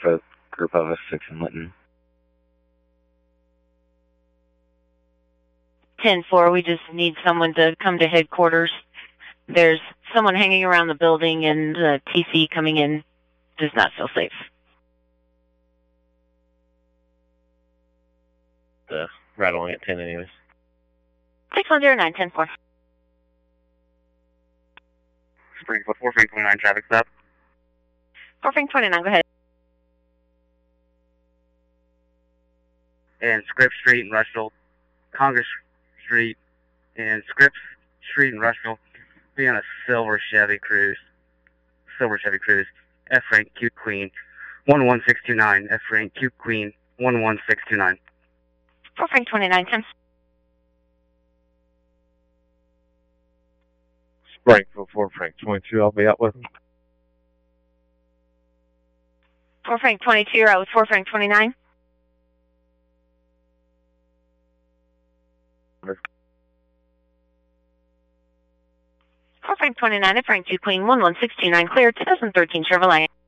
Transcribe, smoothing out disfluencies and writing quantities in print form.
Norfolk, Group of 6 in Lytton. 10-4, we just need someone to come to headquarters. There's someone hanging around the building and the TC coming in does not feel safe. Right along at 10 anyways. 6109, 10-4. Springfield 4, Frank 29, traffic stop. 4 Frank 29, go ahead. And Scripps Street in Rushville, Congress Street and Scripps Street in Rushville, be on a silver Chevy Cruze. F Frank Q Queen 11629. F Frank Q Queen 11629. 4 Frank 29, 10. Springfield 4 Frank 22, I'll be out with him. 4 Frank 22, you're out with 4 Frank 29. 4 Frank 29, F Frank 2 Queen 11629, clear 2013 Chevrolet.